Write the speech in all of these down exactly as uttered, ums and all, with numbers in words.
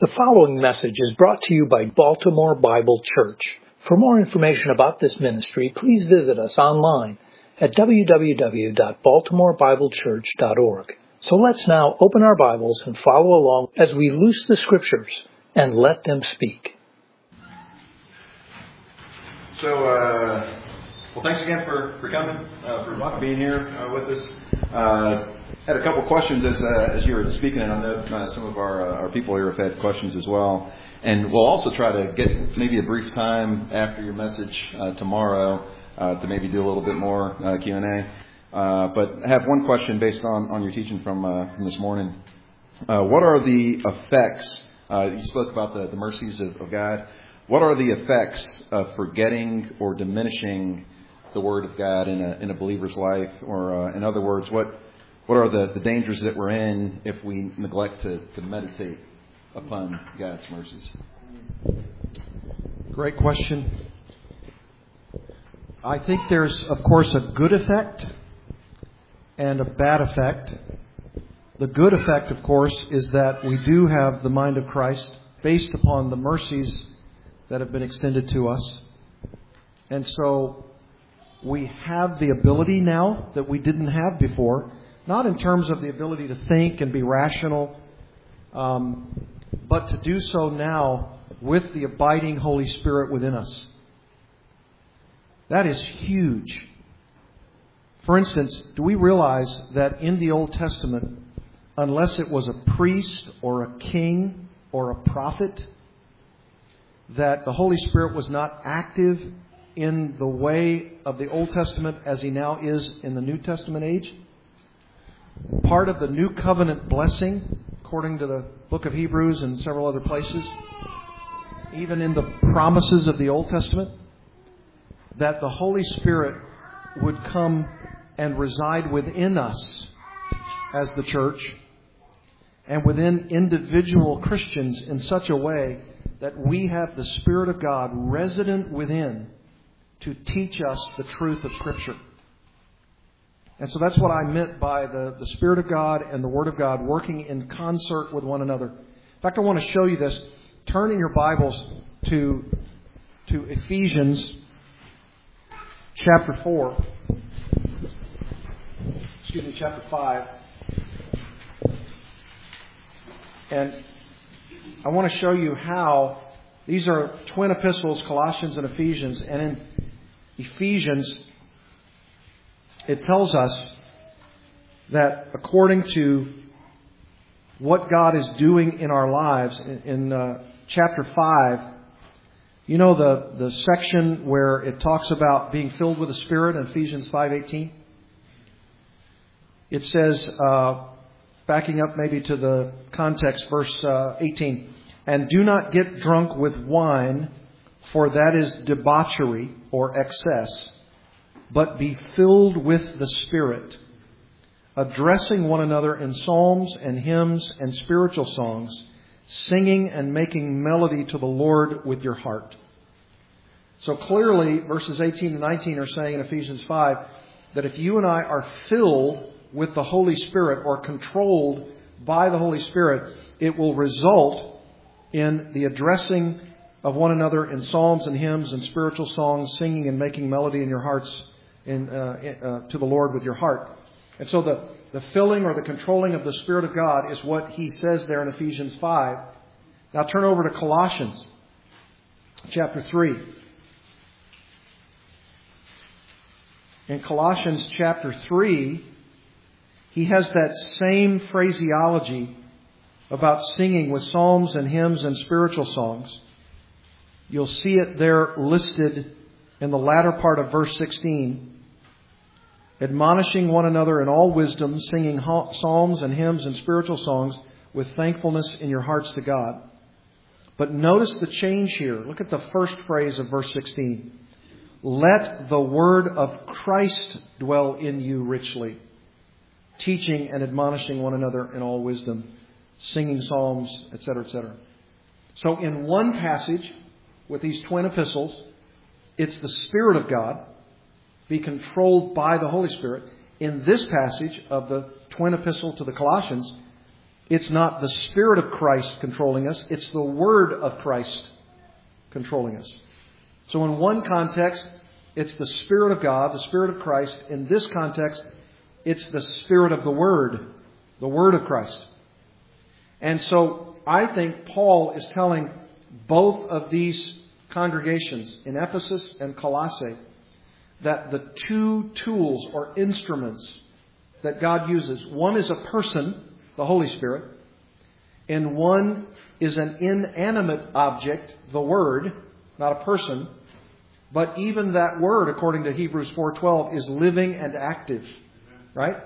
The following message is brought to you by Baltimore Bible Church. For more information about this ministry, please visit us online at w w w dot baltimore bible church dot org. So let's now open our Bibles and follow along as we loose the Scriptures and let them speak. So, uh, well, thanks again for, for coming, uh, for being here uh, with us. Uh, had a couple questions as uh, as you were speaking, and I know uh, some of our uh, our people here have had questions as well. And we'll also try to get maybe a brief time after your message uh, tomorrow uh, to maybe do a little bit more uh, Q and A. Uh, but I have one question based on, on your teaching from, uh, from this morning. Uh, what are the effects? Uh, you spoke about the, the mercies of, of God. What are the effects of forgetting or diminishing the Word of God in a in a believer's life? Or uh, in other words, what what are the, the dangers that we're in if we neglect to, to meditate upon God's mercies? Great question. I think there's, of course, a good effect and a bad effect. The good effect, of course, is that we do have the mind of Christ based upon the mercies that have been extended to us. And so we have the ability now that we didn't have before, not in terms of the ability to think and be rational, um, but to do so now with the abiding Holy Spirit within us. That is huge. For instance, do we realize that in the Old Testament, unless it was a priest or a king or a prophet, that the Holy Spirit was not active in the way of the Old Testament as He now is in the New Testament age? Part of the New Covenant blessing, according to the book of Hebrews and several other places, even in the promises of the Old Testament, that the Holy Spirit would come and reside within us as the church and within individual Christians in such a way that we have the Spirit of God resident within to teach us the truth of Scripture. And so that's what I meant by the, the Spirit of God and the Word of God working in concert with one another. In fact, I want to show you this. Turn in your Bibles to, to Ephesians chapter four. Excuse me, chapter five. And I want to show you how these are twin epistles, Colossians and Ephesians. And in Ephesians, it tells us that according to what God is doing in our lives, in, in uh, chapter five, you know the, the section where it talks about being filled with the Spirit in Ephesians five eighteen? It says, uh, backing up maybe to the context, verse uh, eighteen, and do not get drunk with wine, for that is debauchery or excess, but be filled with the Spirit, addressing one another in psalms and hymns and spiritual songs, singing and making melody to the Lord with your heart. So clearly, verses eighteen and nineteen are saying in Ephesians five that if you and I are filled with the Holy Spirit or controlled by the Holy Spirit, it will result in the addressing of one another in psalms and hymns and spiritual songs, singing and making melody in your hearts in, uh, uh, to the Lord with your heart. And so the, the filling or the controlling of the Spirit of God is what he says there in Ephesians five. Now turn over to Colossians chapter three. In Colossians chapter three, he has that same phraseology about singing with psalms and hymns and spiritual songs. You'll see it there listed in the latter part of verse sixteen. Admonishing one another in all wisdom, singing psalms and hymns and spiritual songs with thankfulness in your hearts to God. But notice the change here. Look at the first phrase of verse sixteen. Let the word of Christ dwell in you richly, teaching and admonishing one another in all wisdom, singing psalms, et cetera, et cetera. So in one passage with these twin epistles, it's the Spirit of God be controlled by the Holy Spirit. In this passage of the twin epistle to the Colossians, It's not the Spirit of Christ controlling us. It's the Word of Christ controlling us. So in one context, it's the Spirit of God, the Spirit of Christ. In this context, it's the Spirit of the Word, the Word of Christ. And so I think Paul is telling both of these congregations in Ephesus and Colossae that the two tools or instruments that God uses, one is a person, the Holy Spirit, and one is an inanimate object, the Word, not a person. But even that Word, according to Hebrews four twelve, is living and active. Right?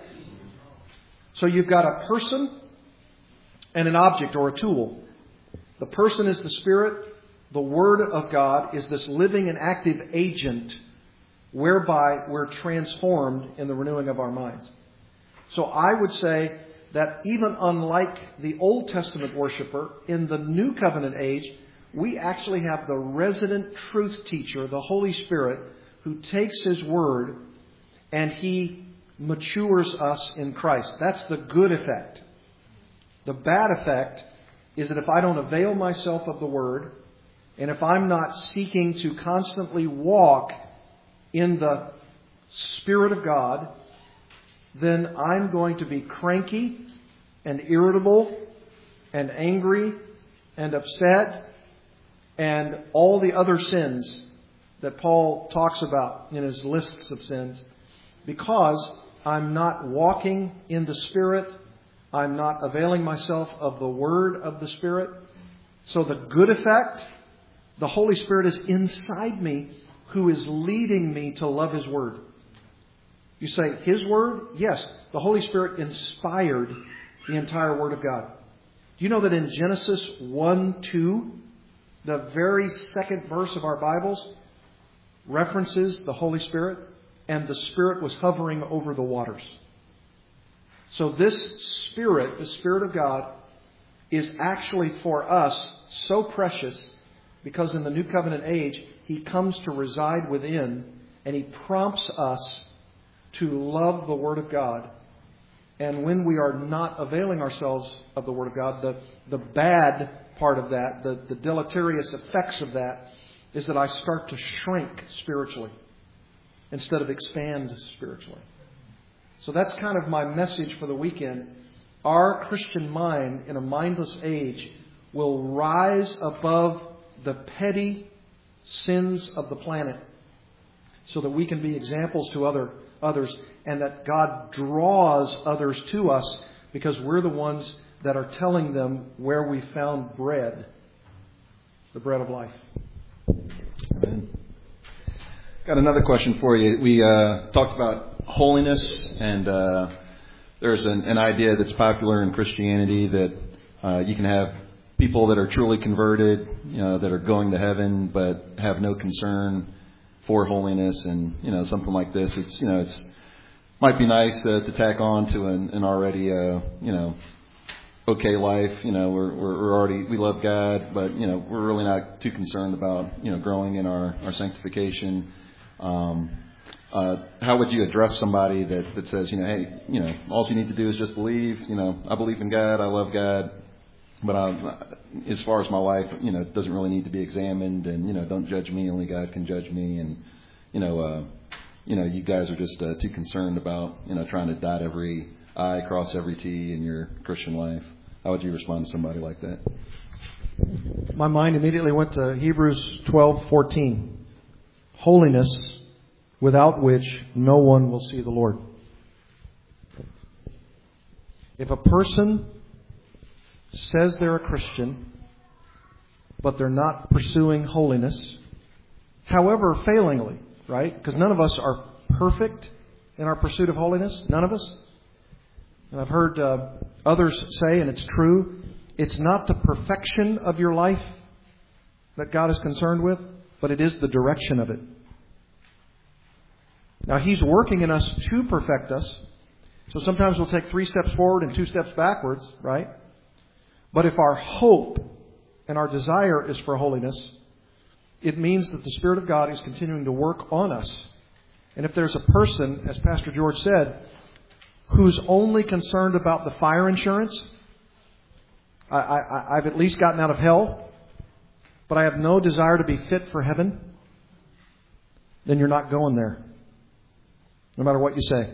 So you've got a person and an object or a tool. The person is the Spirit. The Word of God is this living and active agent whereby we're transformed in the renewing of our minds. So I would say that even unlike the Old Testament worshiper, in the New Covenant age, we actually have the resident truth teacher, the Holy Spirit, who takes His Word and He matures us in Christ. That's the good effect. The bad effect is that if I don't avail myself of the Word, and if I'm not seeking to constantly walk in the Spirit of God, then I'm going to be cranky and irritable and angry and upset and all the other sins that Paul talks about in his lists of sins, because I'm not walking in the Spirit. I'm not availing myself of the Word of the Spirit. So the good effect, the Holy Spirit is inside me, who is leading me to love His Word. You say, His Word? Yes. The Holy Spirit inspired the entire Word of God. Do you know that in Genesis one two, the very second verse of our Bibles references the Holy Spirit, and the Spirit was hovering over the waters. So this Spirit, the Spirit of God, is actually for us so precious because in the New Covenant age, He comes to reside within and He prompts us to love the Word of God. And when we are not availing ourselves of the Word of God, the, the bad part of that, the, the deleterious effects of that, is that I start to shrink spiritually instead of expand spiritually. So that's kind of my message for the weekend. Our Christian mind in a mindless age will rise above the petty sins of the planet so that we can be examples to other others, and that God draws others to us because we're the ones that are telling them where we found bread, the bread of life. Amen. Got another question for you. We uh, talked about holiness, and uh, there's an, an idea that's popular in Christianity that uh, you can have people that are truly converted, you know, that are going to heaven, but have no concern for holiness, and you know, something like this. It's you know, it's might be nice to, to tack on to an, an already uh, you know, okay life. You know, we're, we're we're already we love God, but you know, we're really not too concerned about you know growing in our our sanctification. Um, uh, how would you address somebody that, that says, you know, hey, you know, all you need to do is just believe. You know, I believe in God, I love God, but I, as far as my life, you know, it doesn't really need to be examined, and you know, don't judge me. Only God can judge me, and you know, uh, you know, you guys are just uh, too concerned about you know trying to dot every I, cross every T in your Christian life. How would you respond to somebody like that? My mind immediately went to Hebrews twelve fourteen. Holiness, without which no one will see the Lord. If a person says they're a Christian, but they're not pursuing holiness, however failingly, right? Because none of us are perfect in our pursuit of holiness. None of us. And I've heard uh, others say, and it's true, it's not the perfection of your life that God is concerned with, but it is the direction of it. Now, He's working in us to perfect us. So sometimes we'll take three steps forward and two steps backwards, right? But if our hope and our desire is for holiness, it means that the Spirit of God is continuing to work on us. And if there's a person, as Pastor George said, who's only concerned about the fire insurance, I, I, I've at least gotten out of hell, but I have no desire to be fit for heaven, then you're not going there, no matter what you say.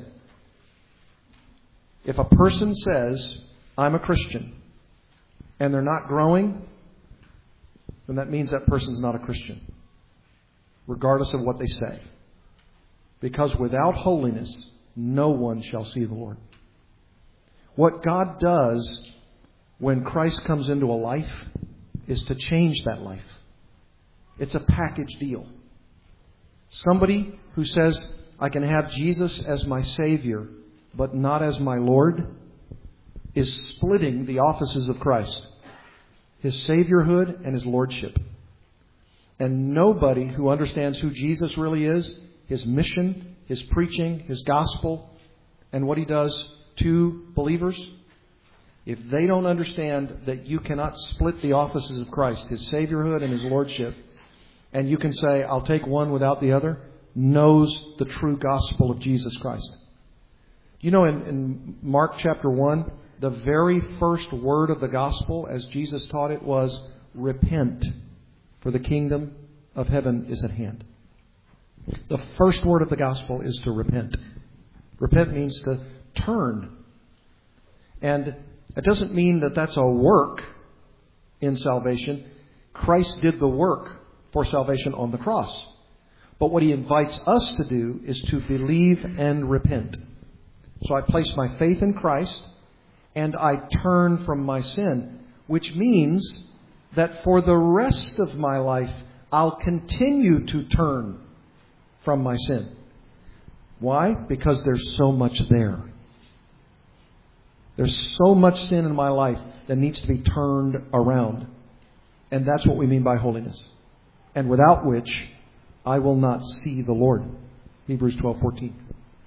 If a person says, I'm a Christian, and they're not growing, then that means that person's not a Christian, regardless of what they say. Because without holiness, no one shall see the Lord. What God does when Christ comes into a life is to change that life. It's a package deal. Somebody who says, I can have Jesus as my Savior, but not as my Lord, is splitting the offices of Christ, His Saviorhood and His Lordship. And nobody who understands who Jesus really is, His mission, His preaching, His gospel, and what He does to believers, if they don't understand that you cannot split the offices of Christ, His Saviorhood and His Lordship, and you can say, I'll take one without the other, knows the true gospel of Jesus Christ. You know, in, in Mark chapter one, the very first word of the gospel, as Jesus taught it, was, repent, for the kingdom of heaven is at hand. The first word of the gospel is to repent. Repent means to turn. And it doesn't mean that that's a work in salvation. Christ did the work for salvation on the cross. But what He invites us to do is to believe and repent. So I place my faith in Christ and I turn from my sin, which means that for the rest of my life, I'll continue to turn from my sin. Why? Because there's so much there. There's so much sin in my life that needs to be turned around. And that's what we mean by holiness. And without which, I will not see the Lord. Hebrews twelve fourteen.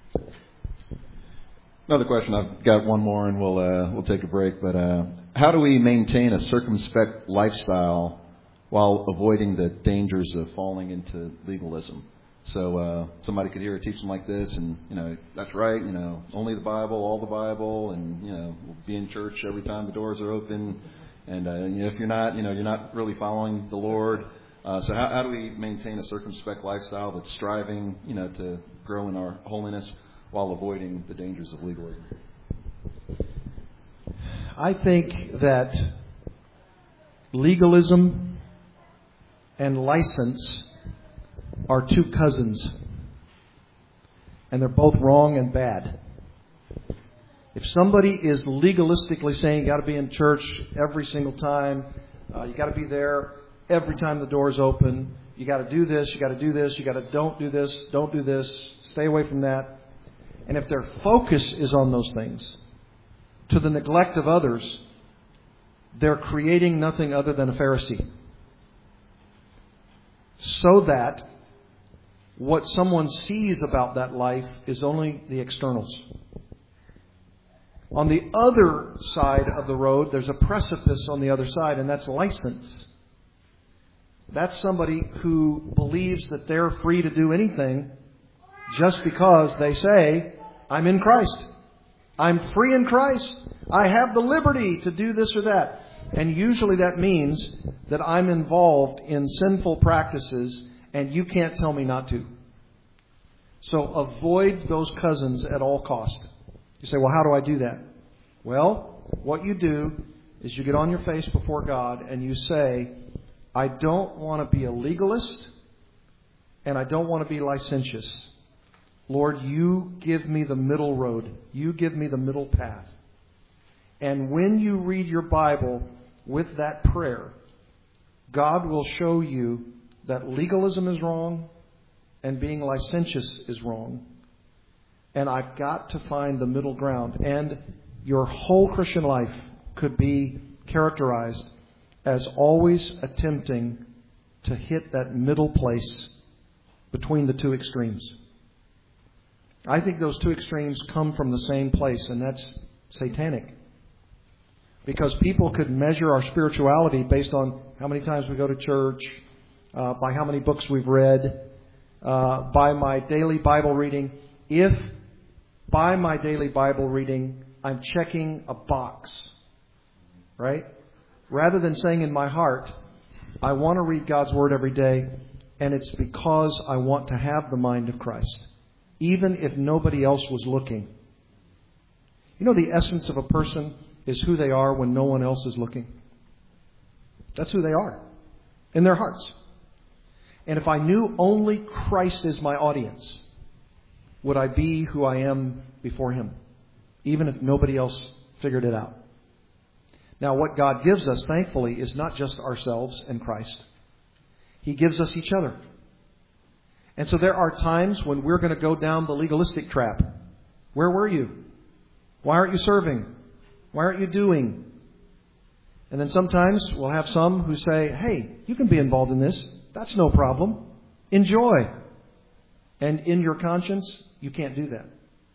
Another question. I've got one more, and we'll uh, we'll take a break. But uh, how do we maintain a circumspect lifestyle while avoiding the dangers of falling into legalism? So uh, somebody could hear a teaching like this, and you know that's right. You know, only the Bible, all the Bible, and you know, we'll be in church every time the doors are open. And uh, you know, if you're not, you know, you're not really following the Lord. Uh, so how, how do we maintain a circumspect lifestyle that's striving, you know, to grow in our holiness while avoiding the dangers of legalism? I think that legalism and license are two cousins, and they're both wrong and bad. If somebody is legalistically saying you got to be in church every single time, uh, you got to be there every time the door's open, you got to do this, you got to do this, you got to don't do this, don't do this, stay away from that. And if their focus is on those things, to the neglect of others, they're creating nothing other than a Pharisee. So that what someone sees about that life is only the externals. On the other side of the road, there's a precipice on the other side, and that's license. That's somebody who believes that they're free to do anything just because they say, I'm in Christ. I'm free in Christ. I have the liberty to do this or that. And usually that means that I'm involved in sinful practices and you can't tell me not to. So avoid those cousins at all cost. You say, well, how do I do that? Well, what you do is you get on your face before God and you say, I don't want to be a legalist and I don't want to be licentious. Lord, you give me the middle road. You give me the middle path. And when you read your Bible with that prayer, God will show you that legalism is wrong and being licentious is wrong. And I've got to find the middle ground. And your whole Christian life could be characterized as always attempting to hit that middle place between the two extremes. I think those two extremes come from the same place, and that's satanic. Because people could measure our spirituality based on how many times we go to church, uh, by how many books we've read, uh, by my daily Bible reading. If by my daily Bible reading I'm checking a box, right? rather than saying in my heart, I want to read God's Word every day, and it's because I want to have the mind of Christ, even if nobody else was looking. You know, the essence of a person is who they are when no one else is looking. That's who they are, in their hearts. And if I knew only Christ is my audience, would I be who I am before Him, even if nobody else figured it out? Now, what God gives us, thankfully, is not just ourselves and Christ. He gives us each other. And so there are times when we're going to go down the legalistic trap. Where were you? Why aren't you serving? Why aren't you doing? And then sometimes we'll have some who say, hey, you can be involved in this. That's no problem. Enjoy. And in your conscience, you can't do that.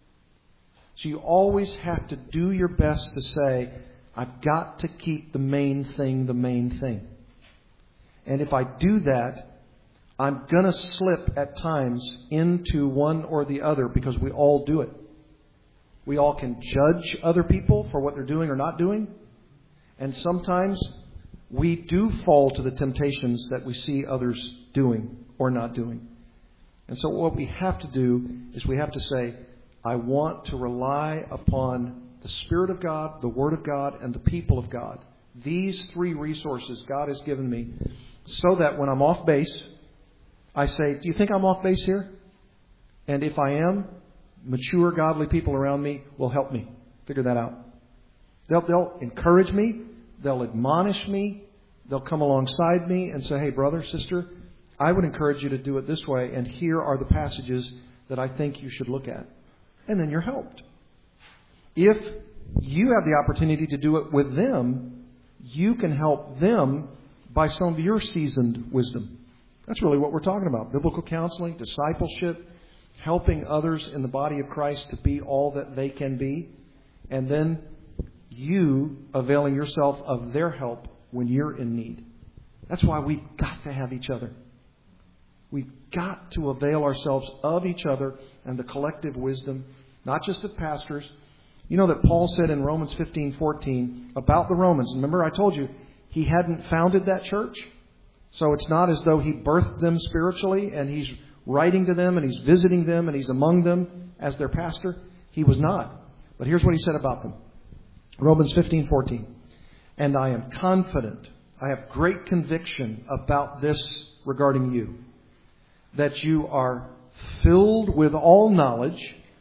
So you always have to do your best to say, I've got to keep the main thing the main thing. And if I do that, I'm going to slip at times into one or the other because we all do it. We all can judge other people for what they're doing or not doing. And sometimes we do fall to the temptations that we see others doing or not doing. And so what we have to do is we have to say, I want to rely upon the Spirit of God, the Word of God, and the people of God. These three resources God has given me so that when I'm off base, I say, do you think I'm off base here? And if I am, mature, godly people around me will help me figure that out. They'll, they'll encourage me. They'll admonish me. They'll come alongside me and say, hey, brother, sister, I would encourage you to do it this way. And here are the passages that I think you should look at. And then you're helped. If you have the opportunity to do it with them, you can help them by some of your seasoned wisdom. That's really what we're talking about. Biblical counseling, discipleship, helping others in the body of Christ to be all that they can be. And then you availing yourself of their help when you're in need. That's why we've got to have each other. We've got to avail ourselves of each other and the collective wisdom, not just of pastors. You know that Paul said in Romans fifteen fourteen about the Romans. Remember, I told you he hadn't founded that church. So it's not as though he birthed them spiritually and he's writing to them and he's visiting them and he's among them as their pastor. He was not. But here's what he said about them. Romans fifteen fourteen. And I am confident, I have great conviction about this regarding you, that you are filled with all knowledge.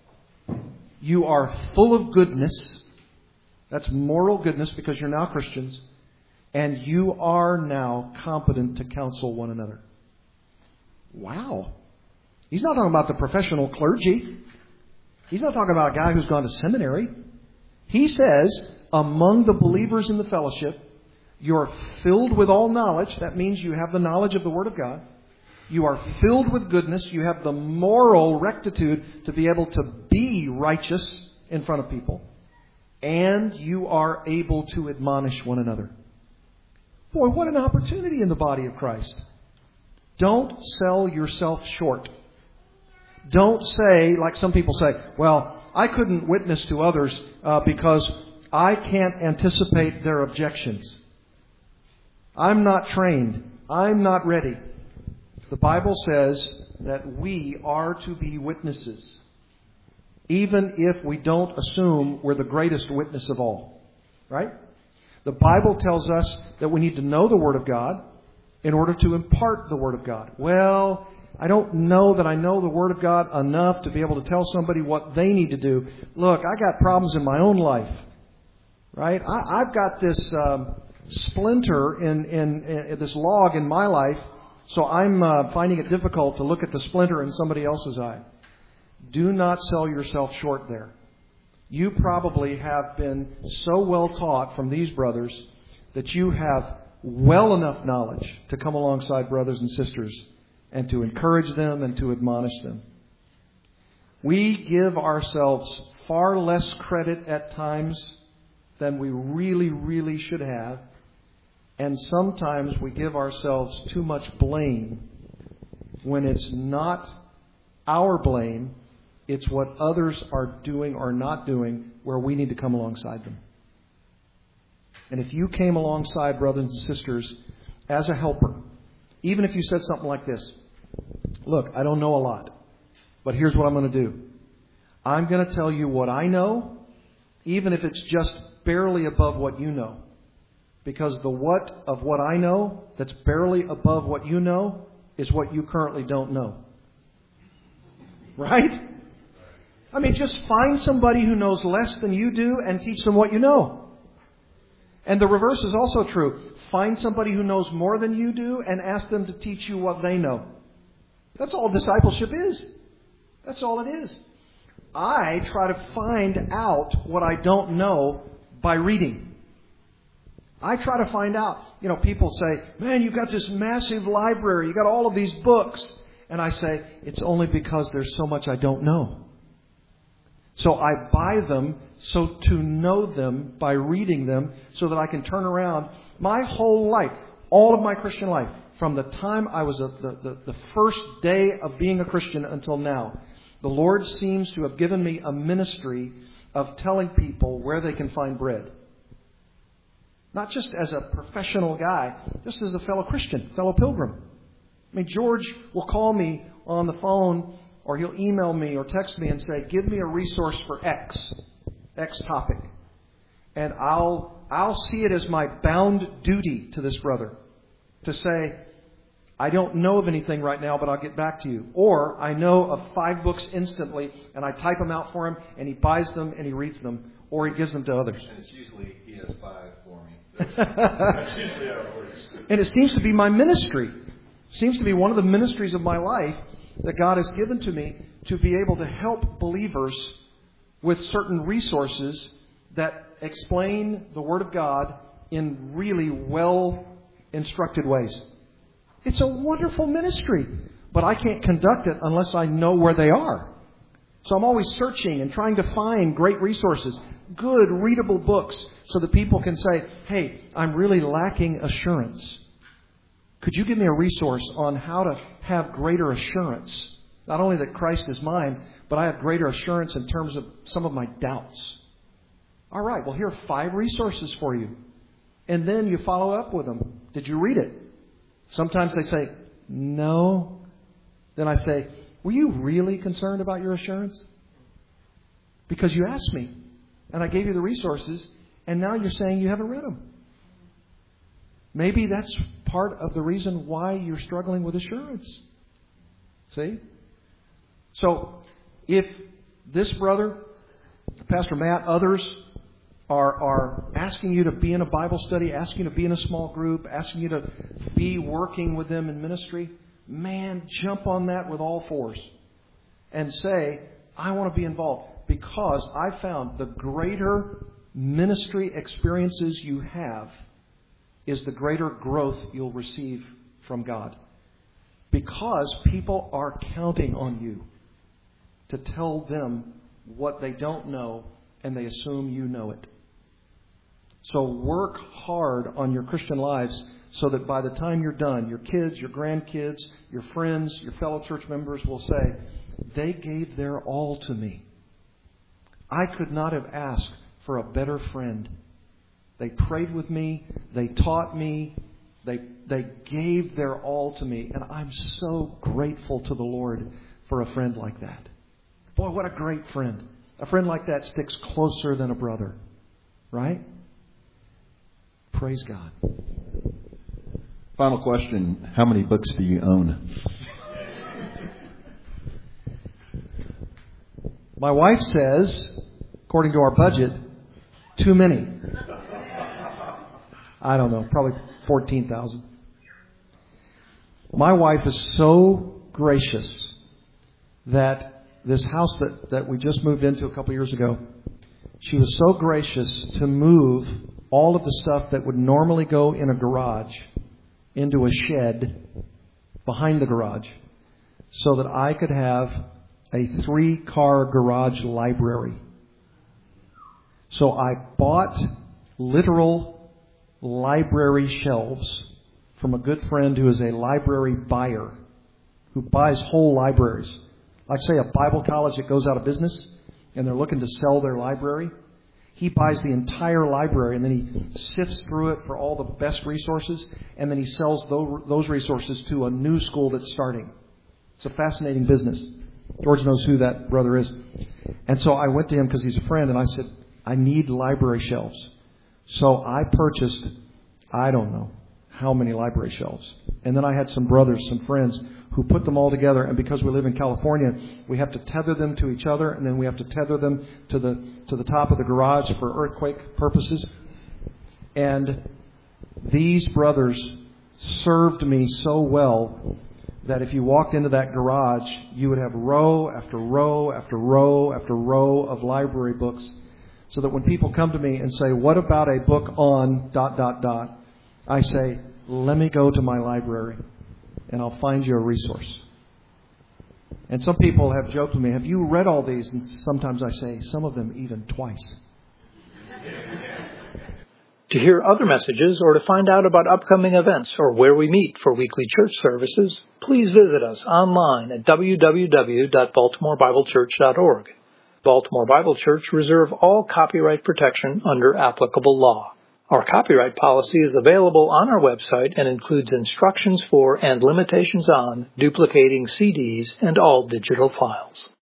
You are full of goodness. That's moral goodness because you're now Christians. And you are now competent to counsel one another. Wow. He's not talking about the professional clergy. He's not talking about a guy who's gone to seminary. He says, among the believers in the fellowship, you're filled with all knowledge. That means you have the knowledge of the Word of God. You are filled with goodness. You have the moral rectitude to be able to be righteous in front of people. And you are able to admonish one another. Boy, what an opportunity in the body of Christ. Don't sell yourself short. Don't say, like some people say, well, I couldn't witness to others uh, because I can't anticipate their objections. I'm not trained. I'm not ready. The Bible says that we are to be witnesses, even if we don't assume we're the greatest witness of all. Right? The Bible tells us that we need to know the Word of God in order to impart the Word of God. Well, I don't know that I know the Word of God enough to be able to tell somebody what they need to do. Look, I got problems in my own life. Right? I, I've got this um, splinter in, in, in this log in my life. So I'm uh, finding it difficult to look at the splinter in somebody else's eye. Do not sell yourself short there. You probably have been so well taught from these brothers that you have well enough knowledge to come alongside brothers and sisters and to encourage them and to admonish them. We give ourselves far less credit at times than we really, really should have. And sometimes we give ourselves too much blame when it's not our blame. It's what others are doing or not doing where we need to come alongside them. And if you came alongside brothers and sisters as a helper, even if you said something like this, look, I don't know a lot, but here's what I'm going to do. I'm going to tell you what I know, even if it's just barely above what you know. Because the what of what I know that's barely above what you know is what you currently don't know. Right? I mean, just find somebody who knows less than you do and teach them what you know. And the reverse is also true. Find somebody who knows more than you do and ask them to teach you what they know. That's all discipleship is. That's all it is. I try to find out what I don't know by reading. I try to find out. You know, people say, man, you've got this massive library. You've got all of these books. And I say, it's only because there's so much I don't know. So I buy them so to know them by reading them so that I can turn around my whole life, all of my Christian life, from the time I was a, the, the, the first day of being a Christian until now. The Lord seems to have given me a ministry of telling people where they can find bread. Not just as a professional guy, just as a fellow Christian, fellow pilgrim. I mean, George will call me on the phone or he'll email me or text me and say, give me a resource for X, X topic. And I'll I'll see it as my bound duty to this brother to say, I don't know of anything right now, but I'll get back to you. Or I know of five books instantly, and I type them out for him, and he buys them and he reads them, or he gives them to others. And it's usually he has five for me. That's, that's usually how it works. And it seems to be my ministry. It seems to be one of the ministries of my life that God has given to me to be able to help believers with certain resources that explain the Word of God in really well-instructed ways. It's a wonderful ministry, but I can't conduct it unless I know where they are. So I'm always searching and trying to find great resources, good, readable books, so that people can say, hey, I'm really lacking assurance. Could you give me a resource on how to have greater assurance? Not only that Christ is mine, but I have greater assurance in terms of some of my doubts. All right, well, here are five resources for you. And then you follow up with them. Did you read it? Sometimes they say, no. Then I say, were you really concerned about your assurance? Because you asked me, and I gave you the resources, and now you're saying you haven't read them. Maybe that's part of the reason why you're struggling with assurance. See? So, if this brother, Pastor Matt, others are, are asking you to be in a Bible study, asking you to be in a small group, asking you to be working with them in ministry, man, jump on that with all fours and say, I want to be involved. Because I found the greater ministry experiences you have is the greater growth you'll receive from God. Because people are counting on you to tell them what they don't know, and they assume you know it. So work hard on your Christian lives so that by the time you're done, your kids, your grandkids, your friends, your fellow church members will say, they gave their all to me. I could not have asked for a better friend. They prayed with me. They taught me. They they gave their all to me. And I'm so grateful to the Lord for a friend like that. Boy, what a great friend. A friend like that sticks closer than a brother. Right? Praise God. Final question. How many books do you own? My wife says, according to our budget, too many. I don't know, probably fourteen thousand. My wife is so gracious that this house that, that we just moved into a couple years ago, she was so gracious to move all of the stuff that would normally go in a garage into a shed behind the garage so that I could have a three-car garage library. So I bought literal library shelves from a good friend who is a library buyer, who buys whole libraries. Like, say, a Bible college that goes out of business and they're looking to sell their library. He buys the entire library and then he sifts through it for all the best resources, and then he sells those resources to a new school that's starting. It's a fascinating business. George knows who that brother is. And so I went to him because he's a friend, and I said, I need library shelves. So I purchased, I don't know how many library shelves. And then I had some brothers, some friends, who put them all together. And because we live in California, we have to tether them to each other, and then we have to tether them to the to the top of the garage for earthquake purposes. And these brothers served me so well that if you walked into that garage, you would have row after row after row after row of library books, so that when people come to me and say, what about a book on dot, dot, dot, I say, let me go to my library and I'll find you a resource. And some people have joked with me, have you read all these? And sometimes I say, some of them even twice. To hear other messages or to find out about upcoming events or where we meet for weekly church services, please visit us online at w w w dot baltimore bible church dot org. Baltimore Bible Church reserve all copyright protection under applicable law. Our copyright policy is available on our website and includes instructions for and limitations on duplicating C Ds and all digital files.